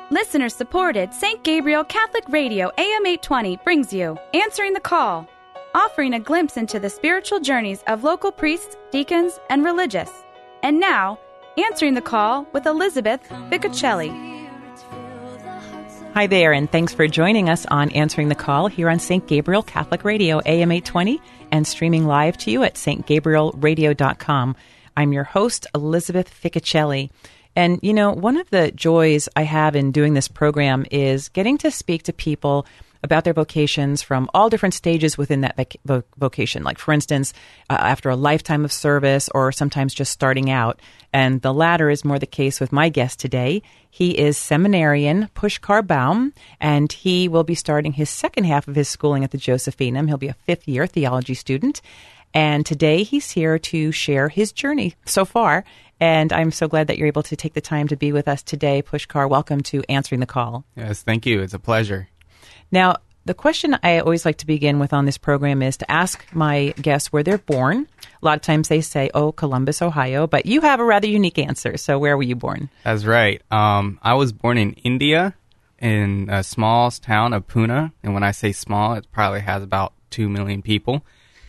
Listener-supported St. Gabriel Catholic Radio AM 820 brings you Answering the Call, offering a glimpse into the spiritual journeys of local priests, deacons, and religious. And now, Answering the Call with Elizabeth Ficocelli. Hi there, and thanks for joining us on Answering the Call here on St. Gabriel Catholic Radio AM 820 and streaming live to you at stgabrielradio.com. I'm your host, Elizabeth Ficocelli. And, you know, one of the joys I have in doing this program is getting to speak to people about their vocations from all different stages within that vocation. Like, for instance, after a lifetime of service or sometimes just starting out. And the latter is more the case with my guest today. He is seminarian Pushkar Baum, and he will be starting his second half of his schooling at the Josephinum. He'll be a fifth-year theology student. And today he's here to share his journey so far. And I'm so glad that you're able to take the time to be with us today. Pushkar, welcome to Answering the Call. Yes, thank you. It's a pleasure. Now, the question I always like to begin with on this program is to ask my guests where they're born. A lot of times they say, Columbus, Ohio, but you have a rather unique answer. So where were you born? That's right. I was born in India in a small town of Pune. And when I say small, it probably has about 2 million people.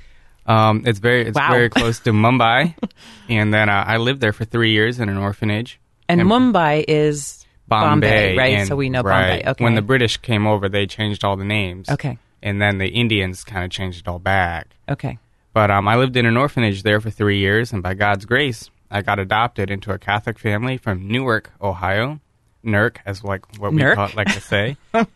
It's very close to Mumbai. And then I lived there for 3 years in an orphanage. And Mumbai is Bombay, right? And, so we know right. Bombay. Okay. When the British came over, they changed all the names. Okay. And then the Indians kind of changed it all back. Okay. But I lived in an orphanage there for 3 years, and by God's grace, I got adopted into a Catholic family from Newark, Ohio. NERC, as like what we like to say.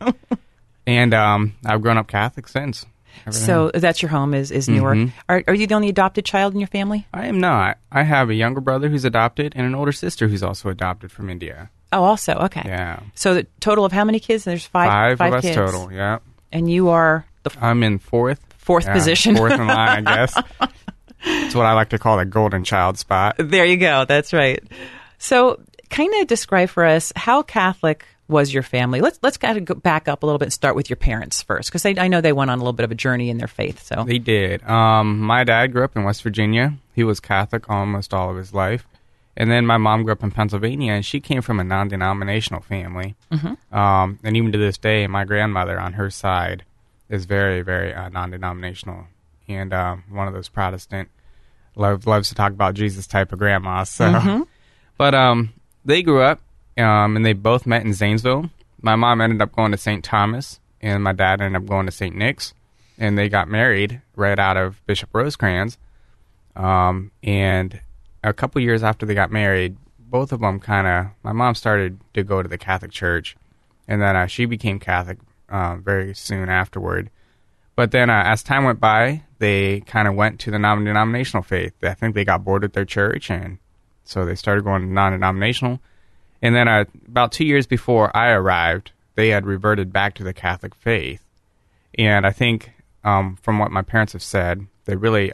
And I've grown up Catholic since. So that's your home is Newark. Mm-hmm. Are you the only adopted child in your family? I am not. I have a younger brother who's adopted and an older sister who's also adopted from India. Oh, also, okay. Yeah. So the total of how many kids? There's five of us kids. Total, yeah. And you are I'm in fourth position. Fourth in line, I guess. It's what I like to call the golden child spot. There you go. That's right. So kind of describe for us how Catholic was your family. Let's kind of go back up a little bit and start with your parents first, because I know they went on a little bit of a journey in their faith. So they did. My dad grew up in West Virginia. He was Catholic almost all of his life. And then my mom grew up in Pennsylvania, and she came from a non-denominational family. Mm-hmm. And even to this day, my grandmother on her side is very, very non-denominational. And one of those Protestant, loves to talk about Jesus type of grandmas. So. Mm-hmm. But they grew up, and they both met in Zanesville. My mom ended up going to St. Thomas, and my dad ended up going to St. Nick's. And they got married right out of Bishop Rosecrans. And a couple years after they got married, both of them my mom started to go to the Catholic Church, and then she became Catholic very soon afterward. But then as time went by, they kind of went to the non-denominational faith. I think they got bored with their church, and so they started going to non-denominational. And then about 2 years before I arrived, they had reverted back to the Catholic faith. And I think from what my parents have said, they really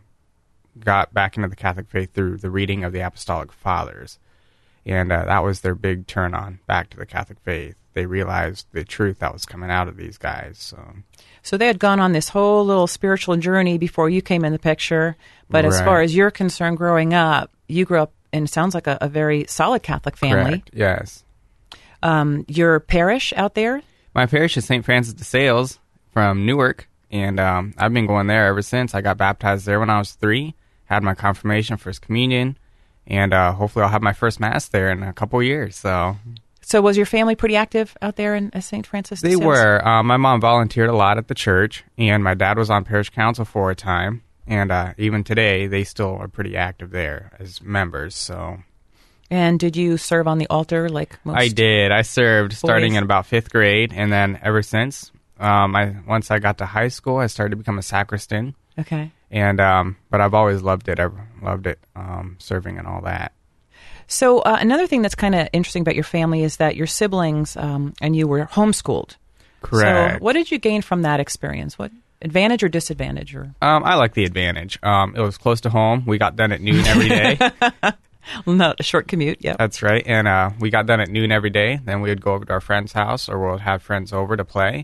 got back into the Catholic faith through the reading of the Apostolic Fathers. And that was their big turn on back to the Catholic faith. They realized the truth that was coming out of these guys. So they had gone on this whole little spiritual journey before you came in the picture. But as far as you're concerned, growing up, you grew up in, sounds like a very solid Catholic family. Correct. Yes. Your parish out there? My parish is St. Francis de Sales from Newark. And I've been going there ever since. I got baptized there when I was 3. Had my confirmation, First Communion, and hopefully I'll have my first Mass there in a couple of years. So was your family pretty active out there in St. Francis? They were. My mom volunteered a lot at the church, and my dad was on parish council for a time. And even today, they still are pretty active there as members. So. And did you serve on the altar like most? I did. I served boys? Starting in about 5th grade, and then ever since. Once I got to high school, I started to become a sacristan. Okay. And but I've always loved it. I've loved it, serving and all that. So another thing that's kind of interesting about your family is that your siblings and you were homeschooled. Correct. So what did you gain from that experience? What advantage or disadvantage? I like the advantage. It was close to home. We got done at noon every day. Not a short commute, yeah. That's right. And we got done at noon every day. Then we would go over to our friend's house, or we'll have friends over to play.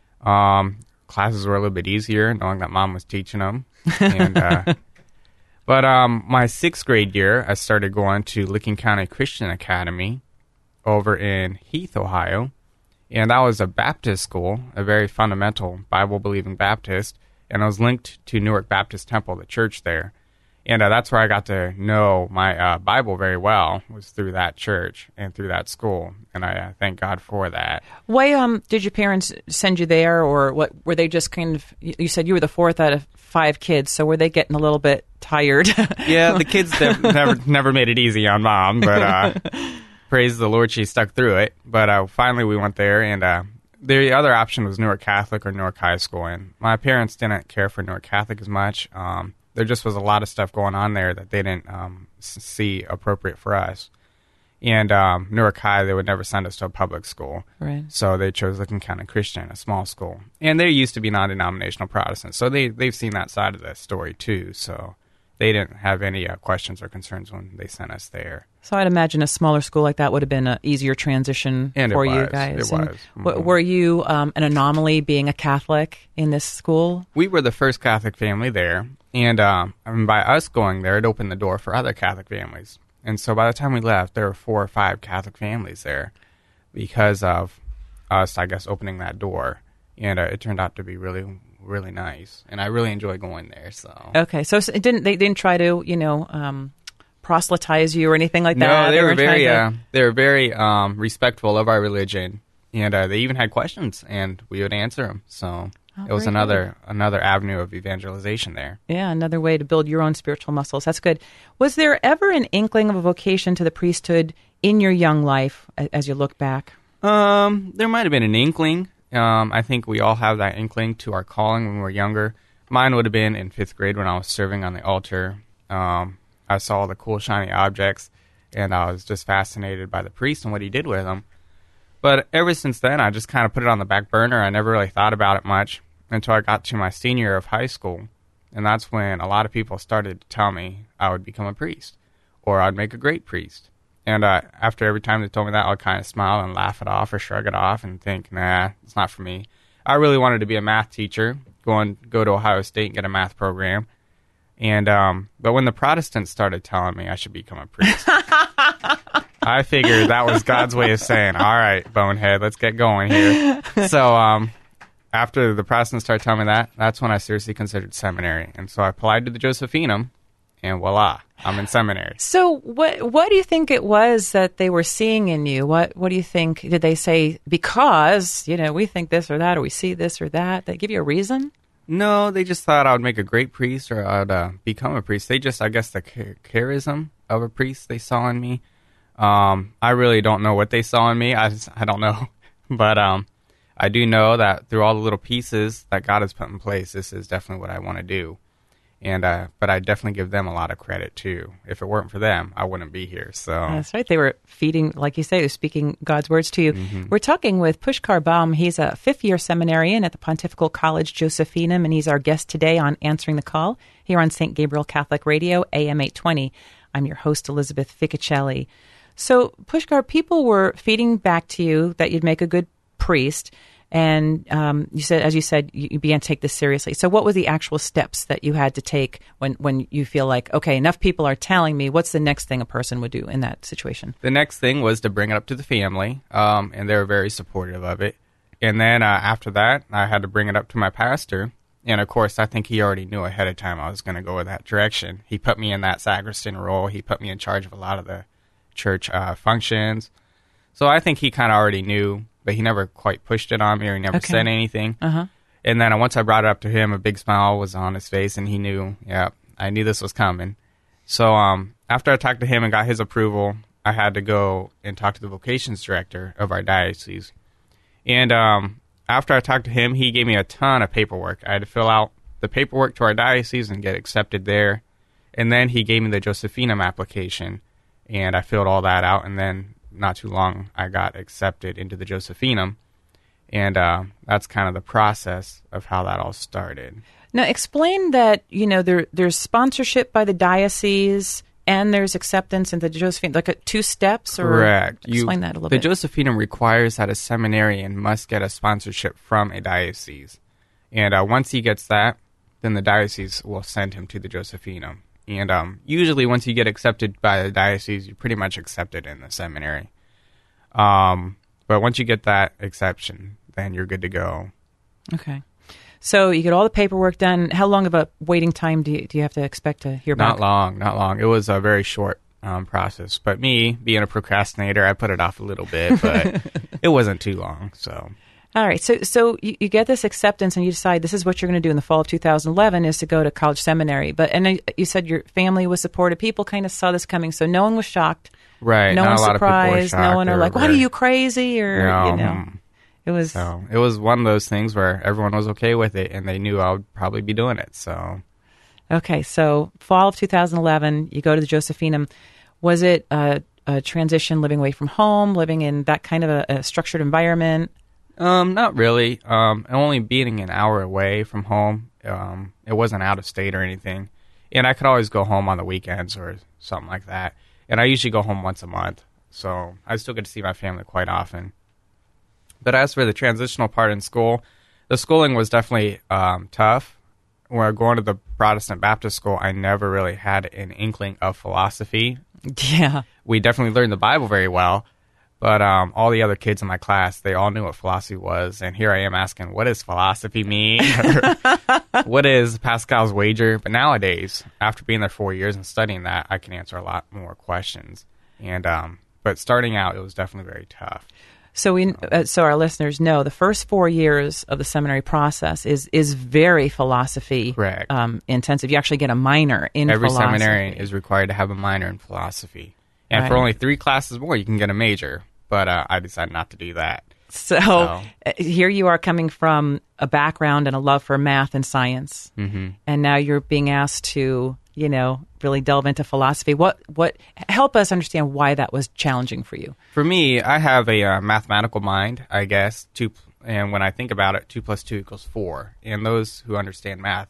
Classes were a little bit easier, knowing that Mom was teaching them. And, but my 6th grade year, I started going to Licking County Christian Academy, over in Heath, Ohio. And that was a Baptist school, a very fundamental Bible-believing Baptist. And I was linked to Newark Baptist Temple, the church there. And that's where I got to know my Bible very well, was through that church and through that school. And I thank God for that. Why did your parents send you there, or what? Were they just kind of, you said you were the fourth out of 5 kids, so were they getting a little bit tired? Yeah, the kids never made it easy on Mom, but praise the Lord, she stuck through it. But finally we went there, and the other option was Newark Catholic or Newark High School. And my parents didn't care for Newark Catholic as much. There just was a lot of stuff going on there that they didn't see appropriate for us. And Newark High, they would never send us to a public school. Right. So they chose Licking County Christian, a small school. And they used to be non-denominational Protestants. So they've seen that side of the story too. So they didn't have any questions or concerns when they sent us there. So I'd imagine a smaller school like that would have been an easier transition for you guys. It was. Mm-hmm. Were you an anomaly being a Catholic in this school? We were the first Catholic family there. And by us going there, it opened the door for other Catholic families. And so by the time we left, there were 4 or 5 Catholic families there because of us, I guess, opening that door. And it turned out to be really, really nice. And I really enjoy going there. So okay, so they didn't try to, proselytize you or anything like that? No, they were very respectful of our religion. And they even had questions, and we would answer them. So it was another avenue of evangelization there. Yeah, another way to build your own spiritual muscles. That's good. Was there ever an inkling of a vocation to the priesthood in your young life as you look back? There might have been an inkling. I think we all have that inkling to our calling when we were younger. Mine would have been in 5th grade when I was serving on the altar. I saw the cool, shiny objects, and I was just fascinated by the priest and what he did with them. But ever since then, I just kind of put it on the back burner. I never really thought about it much until I got to my senior year of high school. And that's when a lot of people started to tell me I would become a priest or I'd make a great priest. And after every time they told me that, I'd kind of smile and laugh it off or shrug it off and think, nah, it's not for me. I really wanted to be a math teacher, go to Ohio State and get a math program. And but when the Protestants started telling me I should become a priest, I figured that was God's way of saying, all right, bonehead, let's get going here. So after the Protestants started telling me that, that's when I seriously considered seminary. And so I applied to the Josephinum, and voila, I'm in seminary. So what do you think it was that they were seeing in you? What do you think? Did they say, because, we think this or that, or we see this or that? They give you a reason? No, they just thought I would make a great priest or I'd become a priest. They just, I guess, the charism of a priest they saw in me. I really don't know what they saw in me. I don't know. But I do know that through all the little pieces that God has put in place, this is definitely what I want to do. And but I definitely give them a lot of credit, too. If it weren't for them, I wouldn't be here. So that's right. They were feeding, like you say, they're speaking God's words to you. Mm-hmm. We're talking with Pushkar Baum. He's a 5th-year seminarian at the Pontifical College Josephinum, and he's our guest today on Answering the Call here on St. Gabriel Catholic Radio, AM 820. I'm your host, Elizabeth Ficcicelli. So, Pushkar, people were feeding back to you that you'd make a good priest, and you said, you began to take this seriously. So what were the actual steps that you had to take when you feel like, okay, enough people are telling me, what's the next thing a person would do in that situation? The next thing was to bring it up to the family, and they were very supportive of it. And then after that, I had to bring it up to my pastor. And, of course, I think he already knew ahead of time I was going to go in that direction. He put me in that sacristan role. He put me in charge of a lot of the church functions. So I think he kind of already knew, but he never quite pushed it on me or he never said anything. Uh-huh. And then once I brought it up to him, a big smile was on his face, and he knew, I knew this was coming. So after I talked to him and got his approval, I had to go and talk to the vocations director of our diocese. And after I talked to him, he gave me a ton of paperwork. I had to fill out the paperwork to our diocese and get accepted there. And then he gave me the Josephinum application, and I filled all that out, and then not too long, I got accepted into the Josephinum, and that's kind of the process of how that all started. Now, explain that, there's sponsorship by the diocese, and there's acceptance into the Josephinum, like 2 steps? Or correct. Explain that a little bit. The Josephinum requires that a seminarian must get a sponsorship from a diocese, and once he gets that, then the diocese will send him to the Josephinum. And usually once you get accepted by the diocese, you're pretty much accepted in the seminary. But once you get that exception, then you're good to go. Okay. So you get all the paperwork done. How long of a waiting time do you have to expect to hear back? Not long. It was a very short process. But me, being a procrastinator, I put it off a little bit, but it wasn't too long. So. All right. So you get this acceptance and you decide this is what you're going to do in the fall of 2011 is to go to college seminary. And you said your family was supportive. People kind of saw this coming, so no one was shocked. Right. No one surprised. No one are like, "What are you crazy?" Or no. It was. So it was one of those things where everyone was okay with it, and they knew I would probably be doing it. So. Okay. So fall of 2011, you go to the Josephinum. Was it a transition, living away from home, living in that kind of a structured environment? Not really. Only being an hour away from home. It wasn't out of state or anything. And I could always go home on the weekends or something like that. And I usually go home once a month. So I still get to see my family quite often. But as for the transitional part in school, the schooling was definitely tough. When going to the Protestant Baptist school, I never really had an inkling of philosophy. Yeah. We definitely learned the Bible very well. But all the other kids in my class, they all knew what philosophy was. And here I am asking, what does philosophy mean? What is Pascal's wager? But nowadays, after being there 4 years and studying that, I can answer a lot more questions. And but starting out, it was definitely very tough. So so our listeners know the first 4 years of the seminary process is very philosophy Correct. Intensive. You actually get a minor in Every philosophy. Every seminarian is required to have a minor in philosophy. And right. For only 3 classes more, you can get a major. But I decided not to do that. So here you are coming from a background and a love for math and science. Mm-hmm. And now you're being asked to, really delve into philosophy. What help us understand why that was challenging for you? For me, I have a mathematical mind, I guess. And when I think about it, 2 + 2 = 4. And those who understand math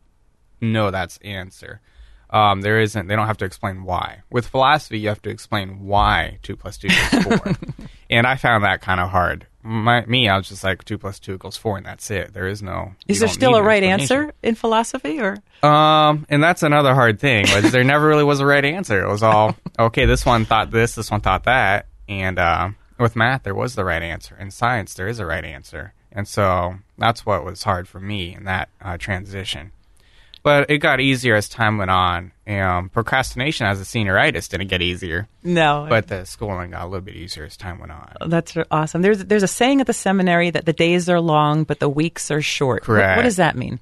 know that's the answer. They don't have to explain why. With philosophy, you have to explain why 2 + 2 = 4. And I found that kind of hard. I was just like 2 + 2 = 4, and that's it. There is no. Is there still a right answer in philosophy, or? And that's another hard thing. There never really was a right answer. It was all okay. This one thought this one thought that, and with math, there was the right answer. In science, there is a right answer, and so that's what was hard for me in that transition. But it got easier as time went on. Procrastination as a senioritis didn't get easier. No. But the schooling got a little bit easier as time went on. That's awesome. There's a saying at the seminary that the days are long, but the weeks are short. Correct. What does that mean?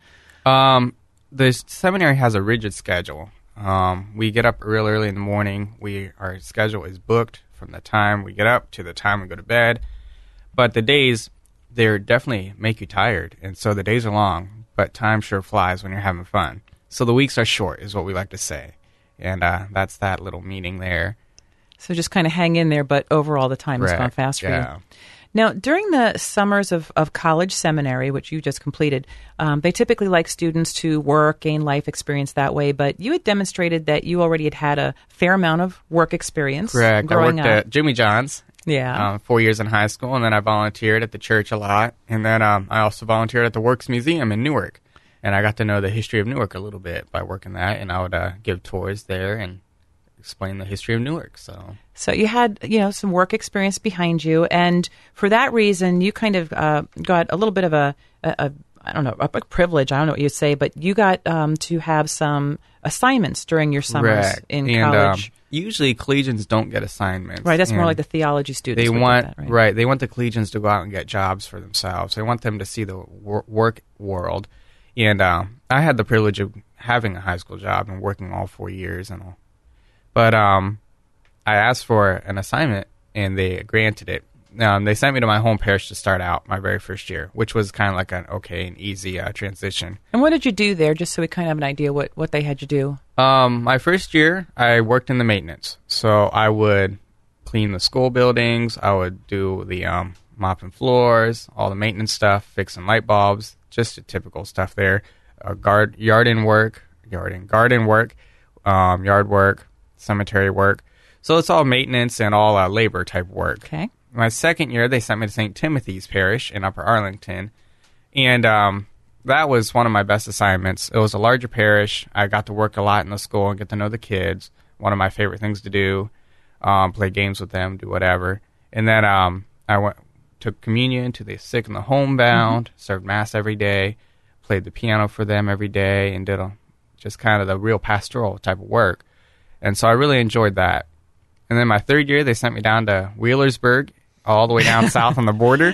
The seminary has a rigid schedule. We get up real early in the morning. Our schedule is booked from the time we get up to the time we go to bed. But the days, they definitely make you tired. And so the days are long. But time sure flies when you're having fun. So the weeks are short is what we like to say. And that's that little meaning there. So just kind of hang in there, but overall the time has gone fast for you. Now, during the summers of college seminary, which you just completed, they typically like students to work, gain life experience that way. But you had demonstrated that you already had a fair amount of work experience. Correct. I worked at Jimmy John's. Yeah. 4 years in high school, and then I volunteered at the church a lot. And then I also volunteered at the Works Museum in Newark. And I got to know the history of Newark a little bit by working that. And I would give tours there and explain the history of Newark. So you had, some work experience behind you. And for that reason, you kind of got a little bit of a privilege. I don't know what you'd say, but you got to have some assignments during your summers in college. Usually collegians don't get assignments. Right, that's more like the theology students. They want that, right? They want the collegians to go out and get jobs for themselves. They want them to see the work world. And I had the privilege of having a high school job and working all 4 years and all. But I asked for an assignment and they granted it. They sent me to my home parish to start out my very first year, which was kind of like an easy transition. And what did you do there, just so we kind of have an idea what they had you do? My first year, I worked in the maintenance. So I would clean the school buildings. I would do the mopping floors, all the maintenance stuff, fixing light bulbs, just the typical stuff there. Garden work, yard work, cemetery work. So it's all maintenance and all labor type work. Okay. My second year, they sent me to St. Timothy's Parish in Upper Arlington, and that was one of my best assignments. It was a larger parish. I got to work a lot in the school and get to know the kids. One of my favorite things to do, play games with them, do whatever. And then I took communion to the sick and the homebound, served Mass every day, played the piano for them every day, and did just kind of the real pastoral type of work. And so I really enjoyed that. And then my third year, they sent me down to Wheelersburg, all the way down south on the border.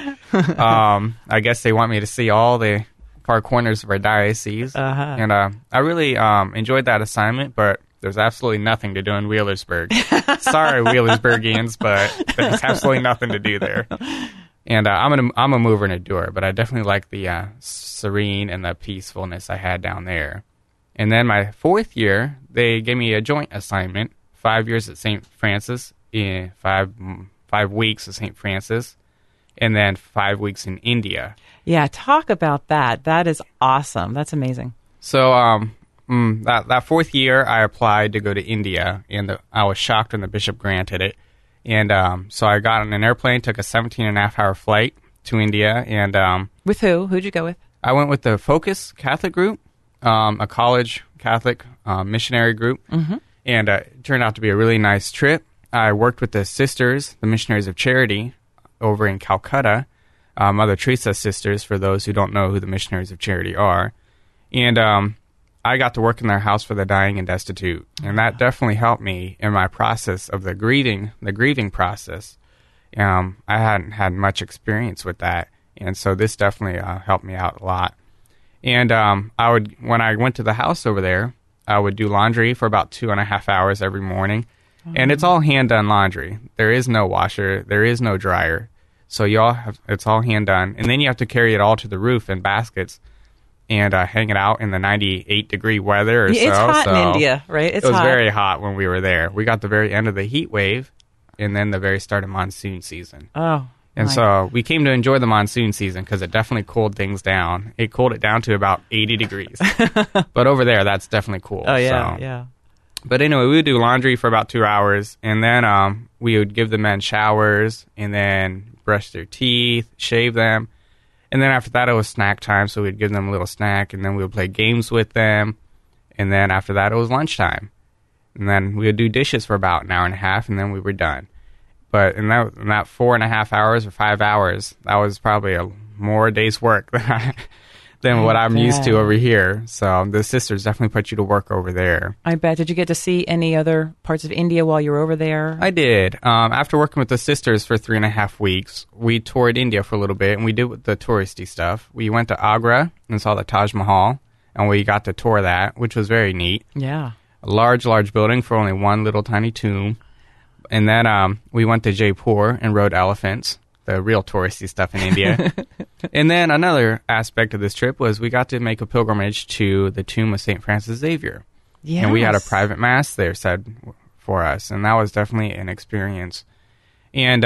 I guess they want me to see all the far corners of our diocese. And I really enjoyed that assignment, but there's absolutely nothing to do in Wheelersburg. Sorry, Wheelersburgians, but there's absolutely nothing to do there. And I'm a mover and a doer, but I definitely like the serene and the peacefulness I had down there. And then my fourth year, they gave me a joint assignment, 5 years at St. Francis, in 5 weeks at St. Francis, and then 5 weeks in India. Yeah, talk about that. That is awesome. That's amazing. So that fourth year, I applied to go to India, and I was shocked when the bishop granted it. And so I got on an airplane, took a 17-and-a-half-hour flight to India. And with who? Who'd you go with? I went with the Focus Catholic group, a college Catholic missionary group. And it turned out to be a really nice trip. I worked with the sisters, the Missionaries of Charity, over in Calcutta, Mother Teresa sisters, for those who don't know who the Missionaries of Charity are. And I got to work in their house for the dying and destitute, and that definitely helped me in my process of the grieving process. I hadn't had much experience with that, and so this definitely helped me out a lot. And when I went to the house over there, I would do laundry for about 2.5 hours every morning. And it's all hand-done laundry. There is no washer. There is no dryer. So it's all hand-done. And then you have to carry it all to the roof in baskets and hang it out in the 98-degree weather or so. It's hot in India, right? It was very hot when we were there. We got the very end of the heat wave and then the very start of monsoon season. Oh, and so we came to enjoy the monsoon season because it definitely cooled things down. It cooled it down to about 80 degrees. But over there, that's definitely cool. Oh, yeah, yeah. But anyway, we would do laundry for about 2 hours, and then we would give the men showers, and then brush their teeth, shave them. And then after that, it was snack time, so we'd give them a little snack, and then we would play games with them. And then after that, it was lunchtime. And then we would do dishes for about an hour and a half, and then we were done. But in that 4.5 hours or 5 hours, that was probably more day's work than what I'm used to over here. So the sisters definitely put you to work over there. I bet. Did you get to see any other parts of India while you were over there? I did. After working with the sisters for 3.5 weeks, we toured India for a little bit, and we did the touristy stuff. We went to Agra and saw the Taj Mahal, and we got to tour that, which was very neat. Yeah. A large building for only one little tiny tomb. And then we went to Jaipur and rode elephants, the real touristy stuff in India. And then another aspect of this trip was we got to make a pilgrimage to the tomb of St. Francis Xavier. Yes. And we had a private mass there said for us, and that was definitely an experience. And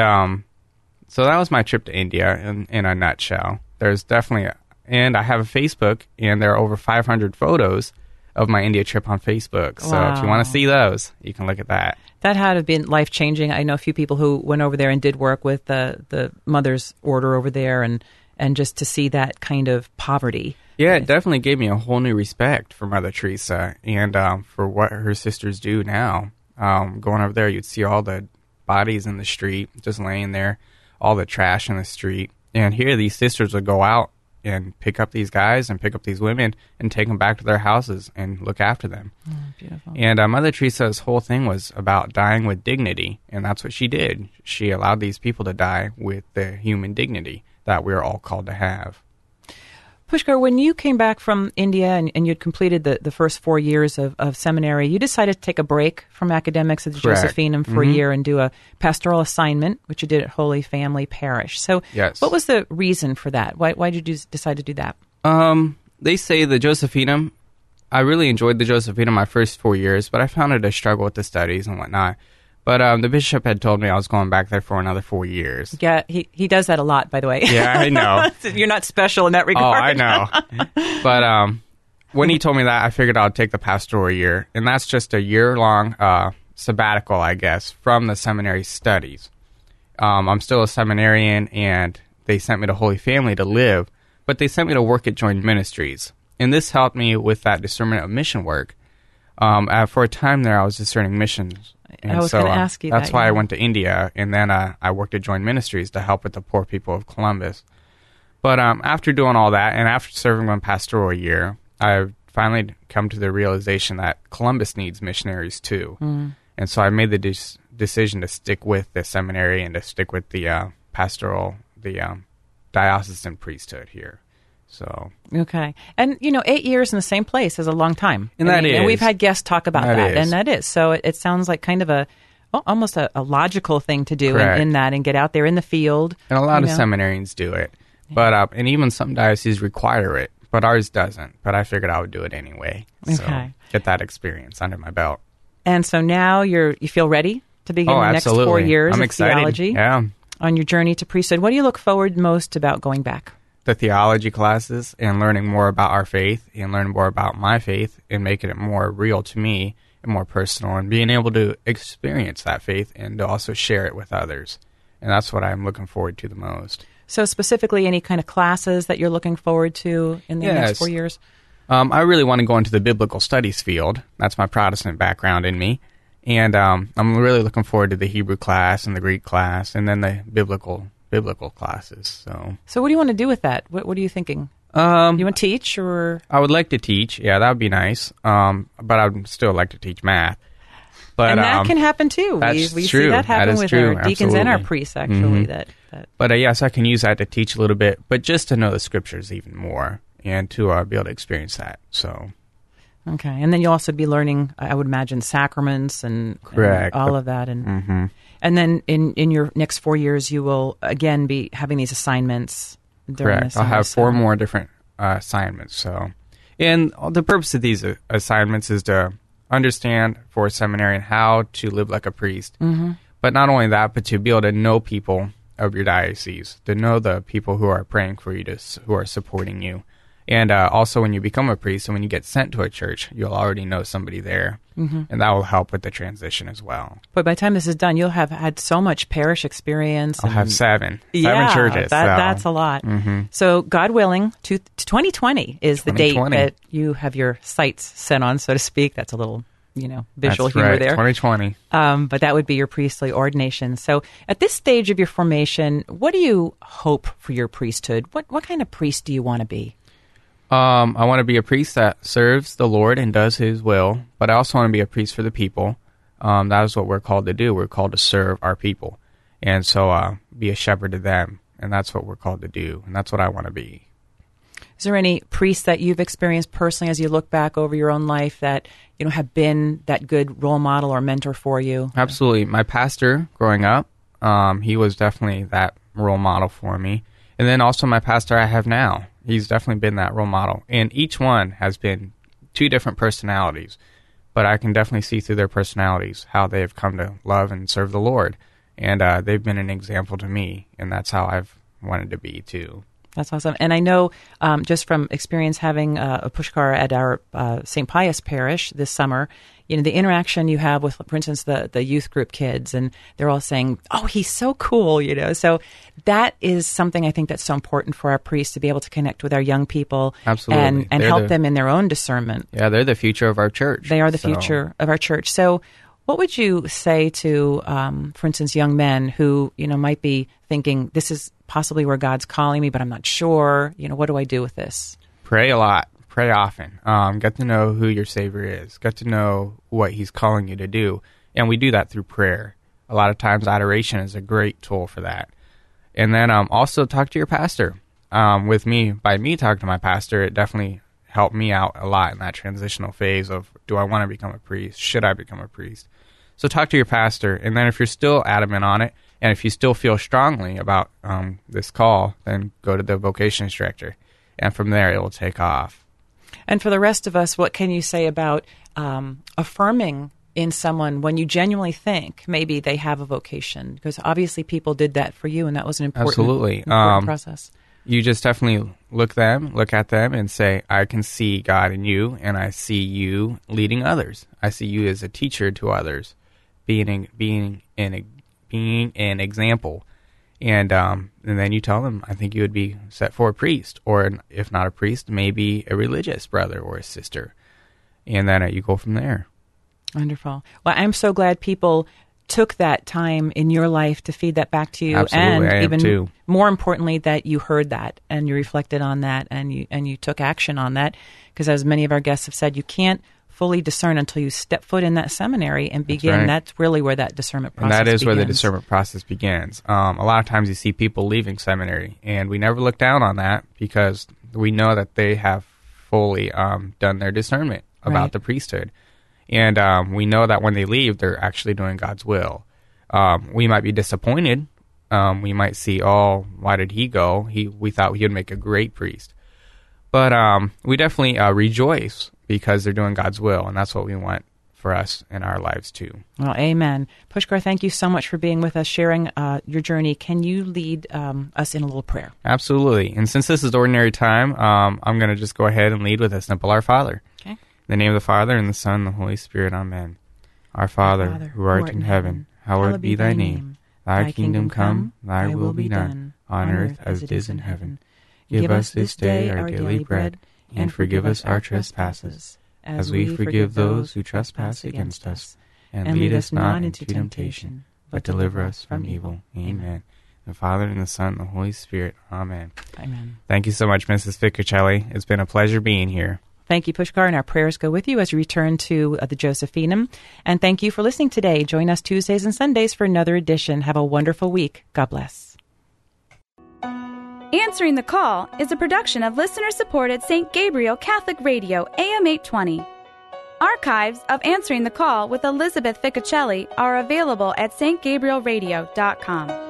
so that was my trip to India in a nutshell. There's definitely, and I have a Facebook, and there are over 500 photos of my India trip on Facebook. So if you want to see those, you can look at that. That had to have been life-changing. I know a few people who went over there and did work with the Mother's Order over there, and just to see that kind of poverty. Yeah, it definitely gave me a whole new respect for Mother Teresa and for what her sisters do now. Going over there, you'd see all the bodies in the street, just laying there, all the trash in the street. And here, these sisters would go out and pick up these guys and pick up these women and take them back to their houses and look after them. Oh, beautiful. And Mother Teresa's whole thing was about dying with dignity, and that's what she did. She allowed these people to die with the human dignity that we're all called to have. Pushkar, when you came back from India and you'd completed the first 4 years of seminary, you decided to take a break from academics at the Josephinum for a year and do a pastoral assignment, which you did at Holy Family Parish. So what was the reason for that? Why did you decide to do that? They say the Josephinum, I really enjoyed the Josephinum my first 4 years, but I found it a struggle with the studies and whatnot. But the bishop had told me I was going back there for another 4 years. Yeah, he does that a lot, by the way. Yeah, I know. You're not special in that regard. Oh, I know. But when he told me that, I figured I'd take the pastoral year. And that's just a year-long sabbatical, I guess, from the seminary studies. I'm still a seminarian, and they sent me to Holy Family to live, but they sent me to work at Joint Ministries. And this helped me with that discernment of mission work. For a time there, I was discerning missions And I was going to ask you that's that. why I went to India, and then I worked at Joint Ministries to help with the poor people of Columbus. But after doing all that, and after serving one pastoral year, I finally come to the realization that Columbus needs missionaries too. And so I made the decision to stick with the seminary and to stick with the diocesan priesthood here. So okay, and 8 years in the same place is a long time, and and we've had guests talk about that, and that is so. It sounds like kind of almost a logical thing to do in that, and get out there in the field. And a lot of seminarians do it, but and even some dioceses require it, but ours doesn't. But I figured I would do it anyway. So get that experience under my belt. And so now you feel ready to begin the next 4 years I'm of excited. theology. Yeah. On your journey to priesthood. What do you look forward most about going back? The theology classes and learning more about our faith and learning more about my faith and making it more real to me and more personal and being able to experience that faith and to also share it with others. And that's what I'm looking forward to the most. So specifically, any kind of classes that you're looking forward to in the next 4 years? I really want to go into the biblical studies field. That's my Protestant background in me. And I'm really looking forward to the Hebrew class and the Greek class and then the biblical classes. So what do you want to do with that? What are you thinking? You want to teach, or? I would like to teach. Yeah, that would be nice. But I would still like to teach math. But and that can happen too. That's we true. see that happen with our deacons and our priests, actually. Mm-hmm. But yes, I can use that to teach a little bit, but just to know the scriptures even more and to be able to experience that. So. Okay, and then you'll also be learning, I would imagine, sacraments and all of that, and then in your next 4 years, you will again be having these assignments. Correct. I'll have 4 more different assignments. So, and the purpose of these assignments is to understand for a seminarian how to live like a priest. But not only that, but to be able to know people of your diocese, to know the people who are praying for you, who are supporting you. And also when you become a priest and when you get sent to a church, you'll already know somebody there. And that will help with the transition as well. But by the time this is done, you'll have had so much parish experience. I'll have 7 churches. That's a lot. So God willing, 2020 is the date that you have your sights set on, so to speak. That's a little, visual humor there. 2020. But that would be your priestly ordination. So at this stage of your formation, what do you hope for your priesthood? What kind of priest do you want to be? I want to be a priest that serves the Lord and does His will, but I also want to be a priest for the people. That is what we're called to do. We're called to serve our people, and so be a shepherd to them, and that's what we're called to do, and that's what I want to be. Is there any priests that you've experienced personally as you look back over your own life that have been that good role model or mentor for you? Absolutely. My pastor growing up, he was definitely that role model for me, and then also my pastor I have now. He's definitely been that role model. And each one has been 2 different personalities, but I can definitely see through their personalities how they've come to love and serve the Lord. And they've been an example to me, and that's how I've wanted to be too. That's awesome. And I know just from experience having a pushkar at our St. Pius parish this summer, the interaction you have with, for instance, the youth group kids, and they're all saying, "Oh, he's so cool," So that is something I think that's so important for our priests to be able to connect with our young people. Absolutely. And help them in their own discernment. Yeah, they're the future of our church. They are the future of our church. So what would you say to, for instance, young men who, might be thinking, this is possibly where God's calling me, but I'm not sure. What do I do with this? Pray a lot. Pray often. Get to know who your Savior is. Get to know what He's calling you to do. And we do that through prayer. A lot of times adoration is a great tool for that. And then also talk to your pastor. By me talking to my pastor, it definitely helped me out a lot in that transitional phase of, do I want to become a priest? Should I become a priest? So talk to your pastor. And then if you're still adamant on it, and if you still feel strongly about this call, then go to the vocations director. And from there, it will take off. And for the rest of us, what can you say about affirming in someone when you genuinely think maybe they have a vocation? Because obviously people did that for you, and that was an important process. You just definitely look at them and say, I can see God in you, and I see you leading others. I see you as a teacher to others, being an example. And then you tell them, I think you would be set for a priest, or if not a priest, maybe a religious brother or a sister. And then you go from there. Wonderful. Well, I'm so glad people took that time in your life to feed that back to you. Absolutely, and I am even too. more importantly, that you heard that and you reflected on that and you took action on that. Because as many of our guests have said, you can't fully discern until you step foot in that seminary and begin. That's right. That's really where that discernment process And that is begins. where the discernment process begins. A lot of times you see people leaving seminary, and we never look down on that because we know that they have fully done their discernment about Right. the priesthood. And we know that when they leave, they're actually doing God's will. We might be disappointed. We might see, oh, why did he go? We thought he would make a great priest. But we definitely rejoice because they're doing God's will, and that's what we want for us in our lives too. Well, amen. Pushkar, thank you so much for being with us, sharing your journey. Can you lead us in a little prayer? Absolutely. And since this is ordinary time, I'm going to just go ahead and lead with a simple Our Father. Okay. In the name of the Father, and the Son, and the Holy Spirit. Amen. Our Father, who art in heaven, hallowed be thy name. Thy kingdom come, thy will be done, on earth as it is in heaven. Give us this day our daily bread, and forgive us our trespasses, as we forgive those who trespass against us. And lead us not into temptation, but deliver us from evil. Amen. The Father, and the Son, and the Holy Spirit. Amen. Amen. Thank you so much, Mrs. Ficcacelli. It's been a pleasure being here. Thank you, Pushkar, and our prayers go with you as you return to the Josephinum. And thank you for listening today. Join us Tuesdays and Sundays for another edition. Have a wonderful week. God bless. Answering the Call is a production of listener-supported St. Gabriel Catholic Radio, AM 820. Archives of Answering the Call with Elizabeth Ficcacelli are available at stgabrielradio.com.